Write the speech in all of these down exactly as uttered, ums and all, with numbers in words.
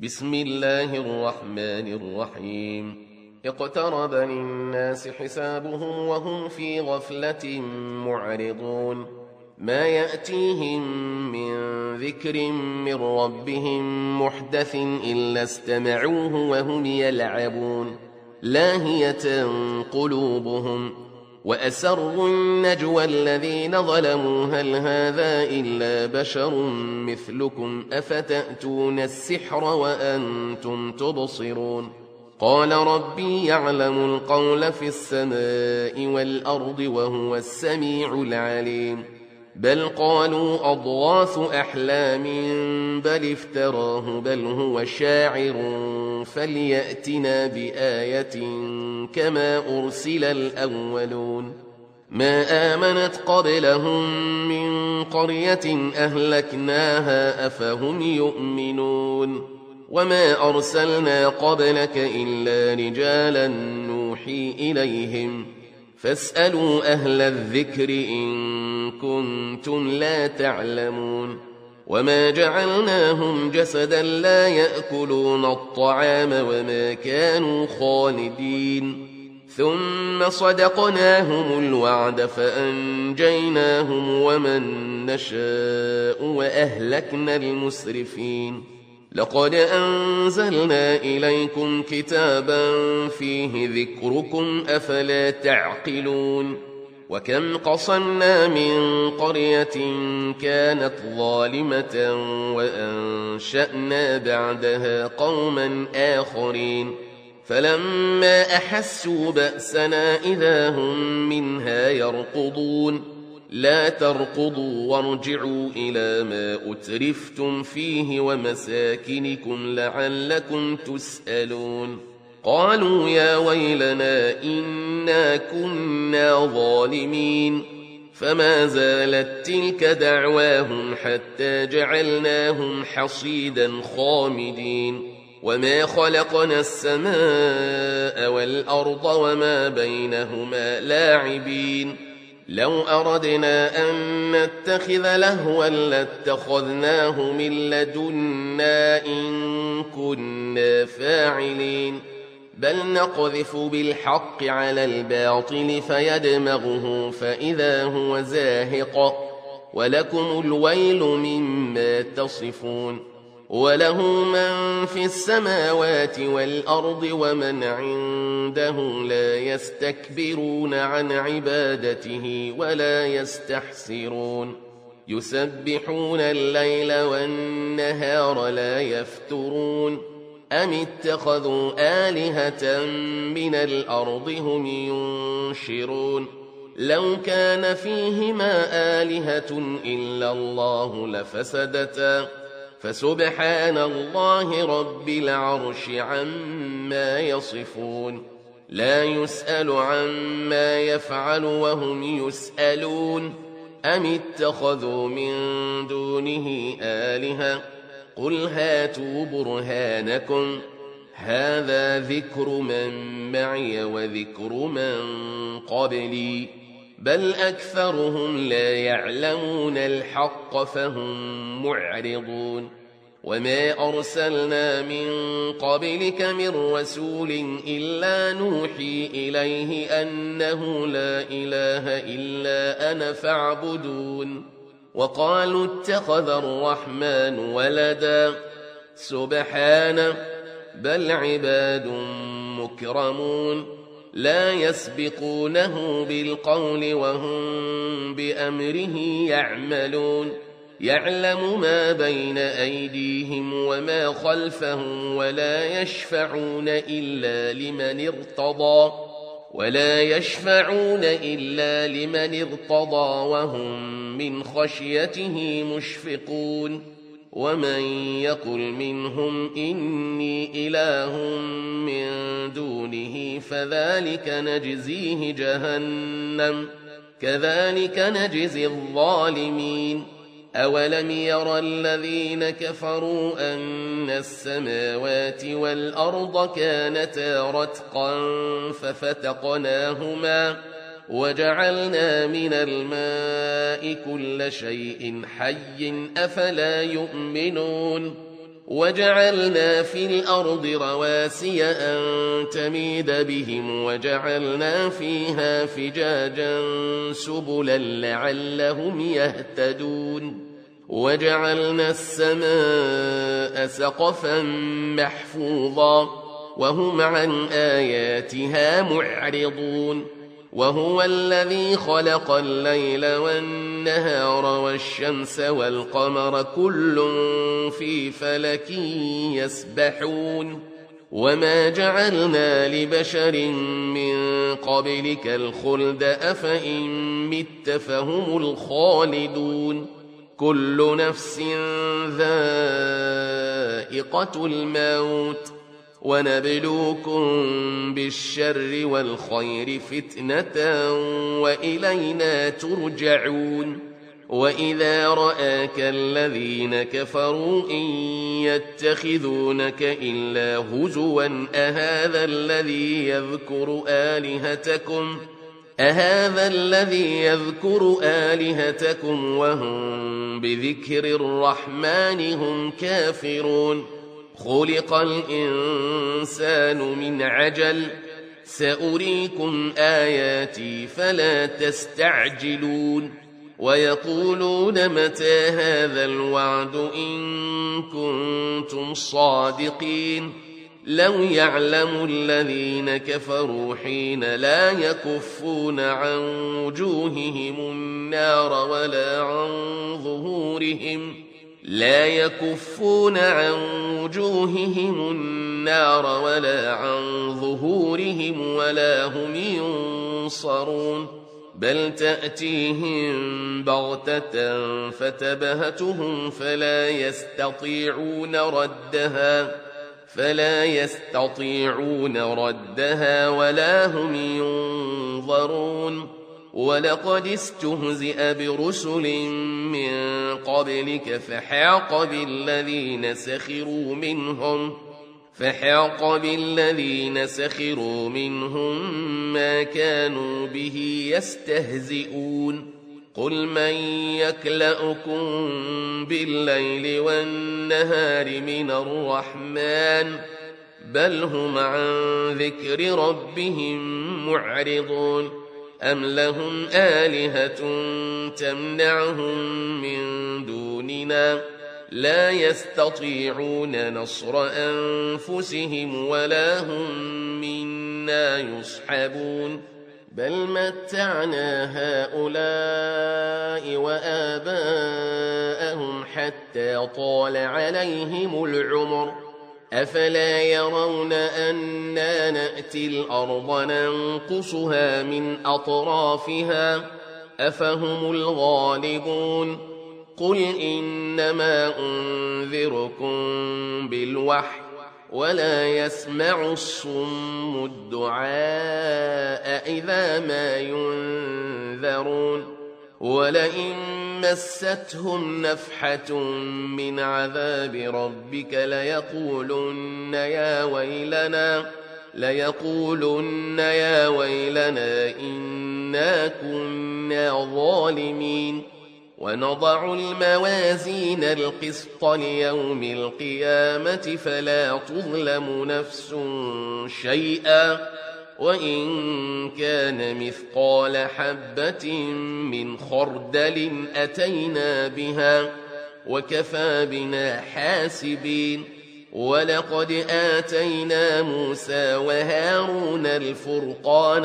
بسم الله الرحمن الرحيم اقترب للناس حسابهم وهم في غفلة معرضون ما يأتيهم من ذكر من ربهم محدث إلا استمعوه وهم يلعبون لاهية قلوبهم وأسروا النجوى الذين ظلموا هل هذا إلا بشر مثلكم أفتأتون السحر وأنتم تبصرون قال ربي يعلم القول في السماء والأرض وهو السميع العليم بل قالوا أضغاث أحلام بل افتراه بل هو شاعر فليأتنا بآية كما أرسل الأولون ما آمنت قبلهم من قرية أهلكناها أفهم يؤمنون وما أرسلنا قبلك إلا رجالا نوحي إليهم فاسألوا أهل الذكر إن كنتم لا تعلمون وما جعلناهم جسدا لا يأكلون الطعام وما كانوا خالدين ثم صدقناهم الوعد فأنجيناهم ومن نشاء وأهلكنا المسرفين لقد أنزلنا إليكم كتابا فيه ذكركم أفلا تعقلون وكم قصمنا من قرية كانت ظالمة وأنشأنا بعدها قوما آخرين فلما أحسوا بأسنا إذا هم منها يركضون لا تركضوا وارجعوا إلى ما أترفتم فيه ومساكنكم لعلكم تسألون قالوا يا ويلنا إنا كنا ظالمين فما زالت تلك دعواهم حتى جعلناهم حصيدا خامدين وما خلقنا السماء والأرض وما بينهما لاعبين لو أردنا أن نتخذ لهوا لاتخذناه من لدنا إن كنا فاعلين بل نقذف بالحق على الباطل فيدمغه فإذا هو زاهق ولكم الويل مما تصفون وله من في السماوات والأرض ومن عنده لا يستكبرون عن عبادته ولا يستحسرون يسبحون الليل والنهار لا يفترون أم اتخذوا آلهة من الأرض هم ينشرون لو كان فيهما آلهة إلا الله لفسدتا فسبحان الله رب العرش عما يصفون لا يسأل عما يفعل وهم يسألون أم اتخذوا من دونه آلهة قل هاتوا برهانكم هذا ذكر من معي وذكر من قبلي بل أكثرهم لا يعلمون الحق فهم معرضون وما أرسلنا من قبلك من رسول إلا نوحي إليه أنه لا إله إلا أنا فاعبدون وقالوا اتخذ الرحمن ولدا سبحانه بل عباد مكرمون لا يسبقونه بالقول وهم بأمره يعملون يعلم ما بين أيديهم وما خلفهم ولا يشفعون إلا لمن ارتضى ولا يشفعون إلا لمن ارتضى وهم من خشيته مشفقون ومن يقل منهم إني إله من دونه فذلك نجزيه جهنم كذلك نجزي الظالمين أولم يرى الذين كفروا أن السماوات والأرض كانتا رتقا ففتقناهما وجعلنا من الماء كل شيء حي أفلا يؤمنون وجعلنا في الأرض رواسي أن تميد بهم وجعلنا فيها فجاجا سبلا لعلهم يهتدون وجعلنا السماء سقفا محفوظا وهم عن آياتها معرضون وهو الذي خلق الليل والنهار والشمس والقمر كل في فلك يسبحون وما جعلنا لبشر من قبلك الخلد أفإن مت فهم الخالدون كل نفس ذائقة الموت ونبلوكم بالشر والخير فتنة وإلينا ترجعون وإذا رآك الذين كفروا إن يتخذونك إلا هزوا أهذا الذي يذكر آلهتكم أهذا الذي يذكر آلهتكم وهم بذكر الرحمن هم كافرون خلق الإنسان من عجل سأريكم آياتي فلا تستعجلون ويقولون متى هذا الوعد إن كنتم صادقين لو يعلم الذين كفروا حين لا يكفون عن وجوههم النار ولا عن ظهورهم لا يكفون عن وجوههم النار ولا عن ظهورهم ولا هم ينصرون بل تأتيهم بغتة فتبهتهم فلا يستطيعون ردها فلا يستطيعون ردها ولا هم ينظرون ولقد استهزئ برسل من قبلك فحاق بالذين سخروا منهم فحاق بالذين سخروا منهم ما كانوا به يستهزئون قل من يكلأكم بالليل والنهار من الرحمن بل هم عن ذكر ربهم معرضون أم لهم آلهة تمنعهم من دوننا لا يستطيعون نصر أنفسهم ولا هم منا يصحبون بل متعنا هؤلاء وآباءهم حتى طال عليهم العمر أفلا يرون أنا نأتي الأرض ننقصها من أطرافها أفهم الغالبون قل إنما أنذركم بالوحي ولا يسمع الصم الدعاء إذا ما ينذرون ولئن مستهم نفحة من عذاب ربك ليقولن يا ويلنا ليقولن يا ويلنا إنا كنا ظالمين ونضع الموازين القسط ليوم القيامة فلا تظلم نفس شيئا وإن كان مثقال حبة من خردل أتينا بها وكفى بنا حاسبين ولقد آتينا موسى وهارون الفرقان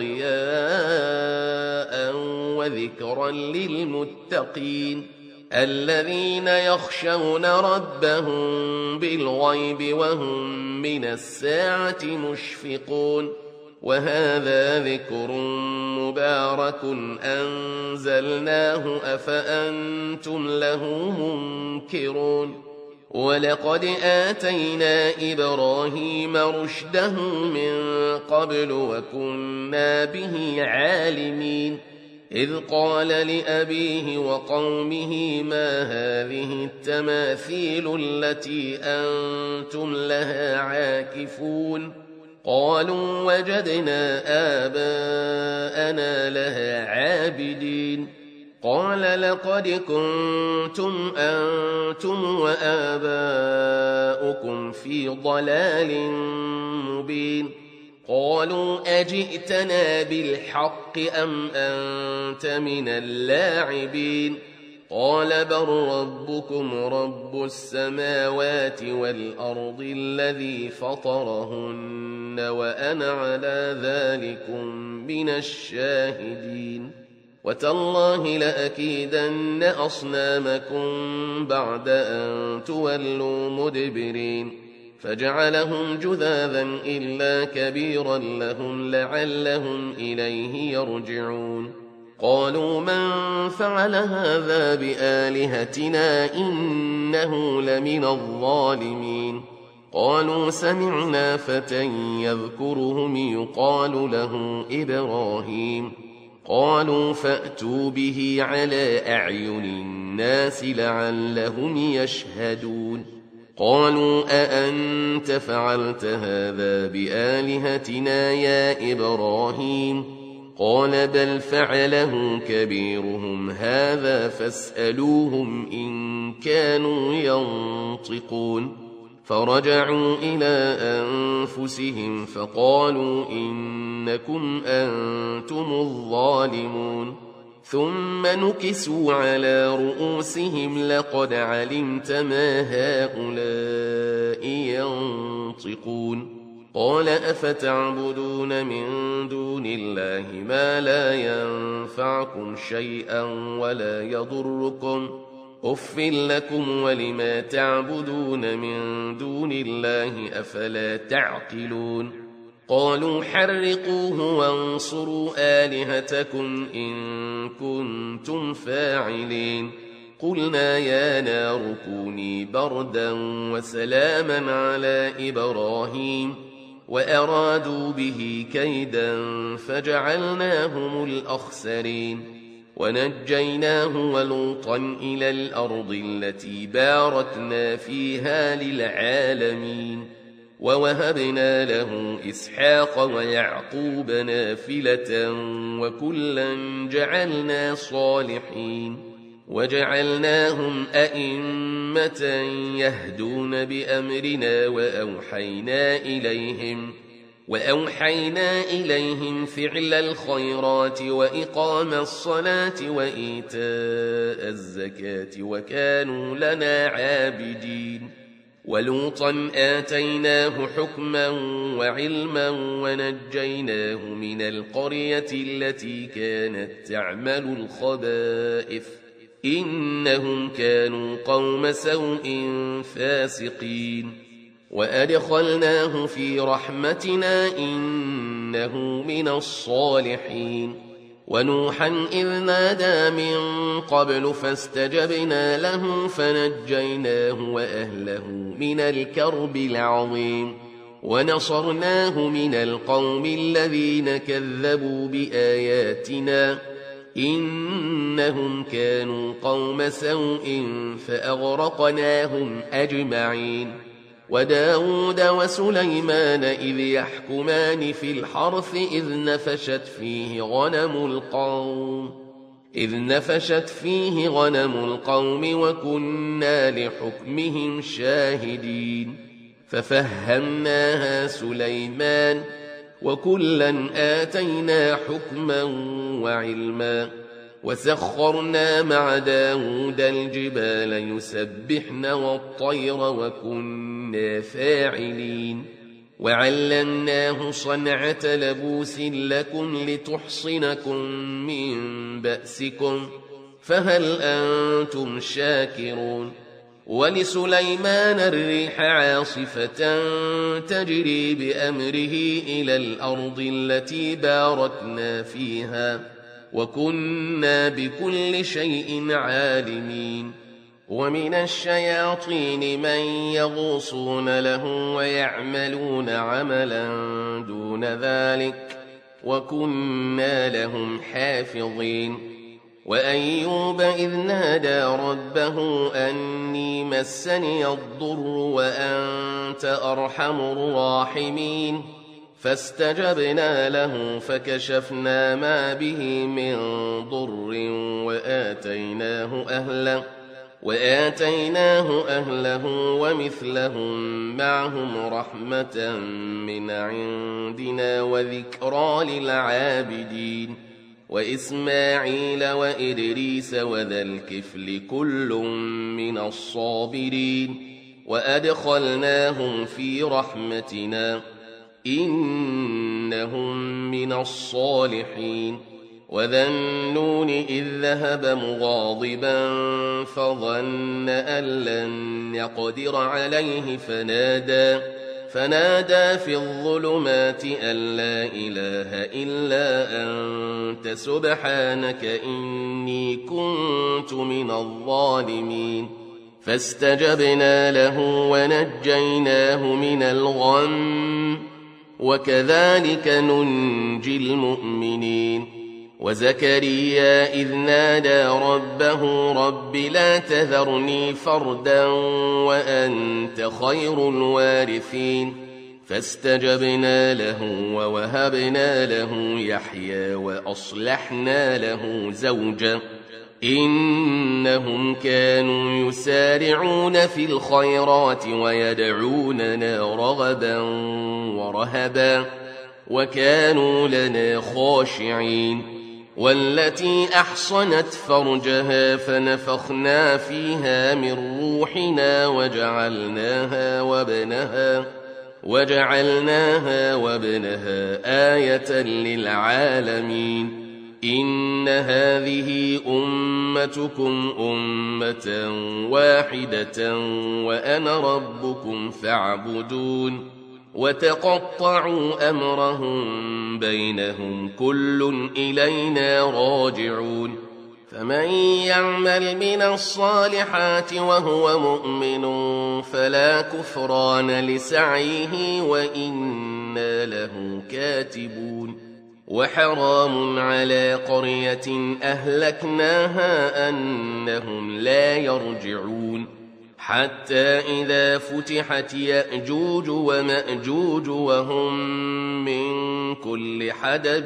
وضياء وذكرا للمتقين الذين يخشون ربهم بالغيب وهم من الساعة مشفقون وهذا ذكر مبارك أنزلناه أفأنتم له منكرون ولقد آتينا إبراهيم رشده من قبل وكنا به عالمين إذ قال لأبيه وقومه ما هذه التماثيل التي أنتم لها عاكفون قالوا وجدنا آباءنا لها عابدين قال لقد كنتم أنتم وآباؤكم في ضلال مبين قالوا أجئتنا بالحق أم أنت من اللاعبين قال بل ربكم رب السماوات والأرض الذي فطرهن وأنا على ذلكم من الشاهدين وتالله لأكيدن أصنامكم بعد أن تولوا مدبرين فجعلهم جذاذا إلا كبيرا لهم لعلهم إليه يرجعون قالوا من فعل هذا بآلهتنا إنه لمن الظالمين قالوا سمعنا فتى يذكرهم يقال له إبراهيم قالوا فأتوا به على أعين الناس لعلهم يشهدون قالوا أأنت فعلت هذا بآلهتنا يا إبراهيم قال بل فعله كبيرهم هذا فاسألوهم إن كانوا ينطقون فرجعوا إلى أنفسهم فقالوا إنكم أنتم الظالمون ثم نكسوا على رؤوسهم لقد علمت ما هؤلاء ينطقون قال أفتعبدون من دون الله ما لا ينفعكم شيئا ولا يضركم أف لكم ولما تعبدون من دون الله أفلا تعقلون قالوا حرقوه وانصروا آلهتكم إن كنتم فاعلين قلنا يا نار كوني بردا وسلاما على إبراهيم وأرادوا به كيدا فجعلناهم الأخسرين ونجيناه ولوطا إلى الأرض التي باركنا فيها للعالمين ووهبنا له إسحاق ويعقوب نافلة وكلا جعلنا صالحين وجعلناهم أئمة يهدون بأمرنا وأوحينا إليهم وأوحينا إليهم فعل الخيرات وإقام الصلاة وإيتاء الزكاة وكانوا لنا عابدين ولوطا آتيناه حكما وعلما ونجيناه من القرية التي كانت تعمل الخبائث إنهم كانوا قوم سوء فاسقين وأدخلناه في رحمتنا إنه من الصالحين ونوحا إذ نادى من قبل فاستجبنا له فنجيناه وأهله من الكرب العظيم ونصرناه من القوم الذين كذبوا بآياتنا إنهم كانوا قوم سوء فأغرقناهم أجمعين وداود وسليمان إذ يحكمان في الحرث إذ نفشت فيه غنم القوم إذ نفشت فيه غنم القوم وكنا لحكمهم شاهدين ففهمناها سليمان وكلا آتينا حكما وعلما وسخرنا مع داود الجبال يسبحن والطير وكنا فاعلين وعلمناه صنعة لبوس لكم لتحصنكم من بأسكم فهل أنتم شاكرون ولسليمان الريح عاصفة تجري بأمره إلى الأرض التي باركنا فيها وكنا بكل شيء عالمين ومن الشياطين من يغوصون له ويعملون عملا دون ذلك وكنا لهم حافظين وأيوب إذ نادى ربه أني مسني الضر وأنت أرحم الراحمين فاستجبنا له فكشفنا ما به من ضر وآتيناه أهله وآتيناه أهله ومثلهم معهم رحمة من عندنا وذكرى للعابدين وإسماعيل وإدريس وذا الكفل كل من الصابرين وأدخلناهم في رحمتنا إنهم من الصالحين وذا النون إذ ذهب مغاضبا فظن أن لن يقدر عليه فنادى فنادى في الظلمات أن لا إله إلا أنت سبحانك إني كنت من الظالمين فاستجبنا له ونجيناه من الغم وكذلك ننجي المؤمنين وزكريا إذ نادى ربه رب لا تذرني فردا وأنت خير الوارثين فاستجبنا له ووهبنا له يحيى وأصلحنا له زوجا إنهم كانوا يسارعون في الخيرات ويدعوننا رغبا ورهبا وكانوا لنا خاشعين والتي أحصنت فرجها فنفخنا فيها من روحنا وجعلناها وابنها وجعلناها وابنها آية للعالمين إن هذه أمتكم أمة واحدة وأنا ربكم فاعبدون وتقطعوا أمرهم بينهم كل إلينا راجعون فمن يعمل من الصالحات وهو مؤمن فلا كفران لسعيه وإنا له كاتبون وحرام على قرية أهلكناها أنهم لا يرجعون حتى إذا فتحت يأجوج ومأجوج وهم من كل حدب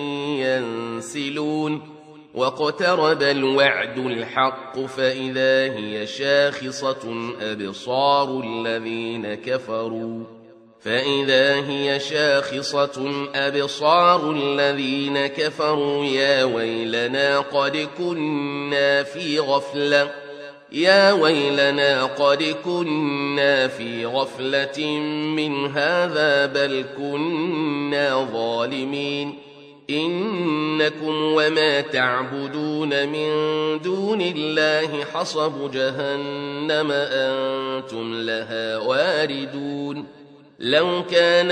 ينسلون واقترب الوعد الحق فإذا هي شاخصة أبصار الذين كفروا فإذا هي شاخصة أبصار الذين كفروا يا ويلنا قد كنا في غفلة يا ويلنا قد كنا في غفلة من هذا بل كنا ظالمين إنكم وما تعبدون من دون الله حصب جهنم أنتم لها واردون لو كان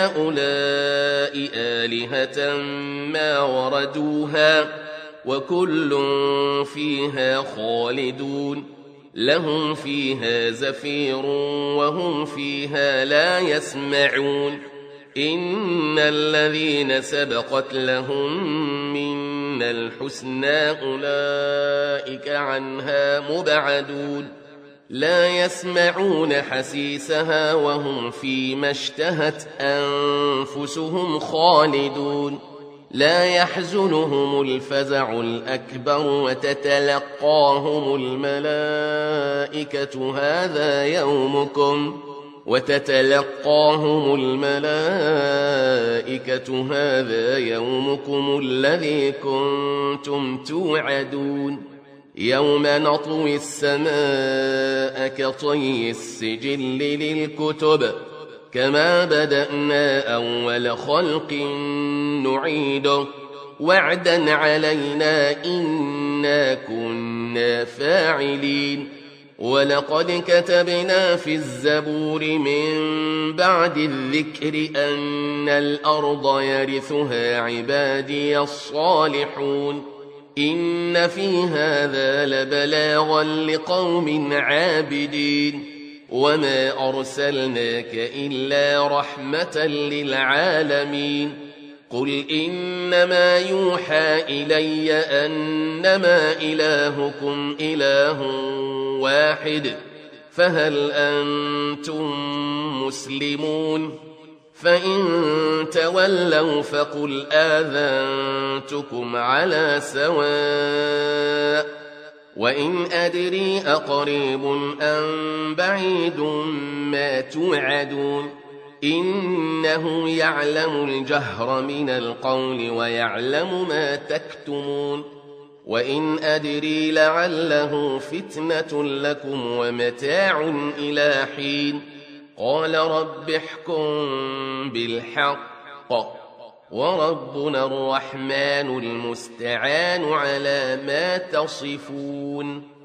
هؤلاء آلهة ما وردوها وكل فيها خالدون لهم فيها زفير وهم فيها لا يسمعون إن الذين سبقت لهم منا الحسنى أولئك عنها مبعدون لا يسمعون حسيسها وهم فيما اشتهت أنفسهم خالدون لا يحزنهم الفزع الأكبر وتتلقاهم الملائكة هذا يومكم وتتلقاهم الملائكة هذا يومكم الذي كنتم توعدون يوم نطوي السماء كطي السجل للكتب كما بدأنا أول خلق نعيده وعدا علينا إنا كنا فاعلين ولقد كتبنا في الزبور من بعد الذكر أن الأرض يرثها عبادي الصالحون إن في هذا لبلاغا لقوم عابدين وما أرسلناك إلا رحمة للعالمين قل إنما يوحى إلي أنما إلهكم إله واحد فهل أنتم مسلمون فإن تولوا فقل آذنتكم على سواء وإن أدري أقريب أم بعيد ما توعدون إنه يعلم الجهر من القول ويعلم ما تكتمون وإن أدري لعله فتنة لكم ومتاع إلى حين قال رب احكم بالحق وربنا الرحمن المستعان على ما تصفون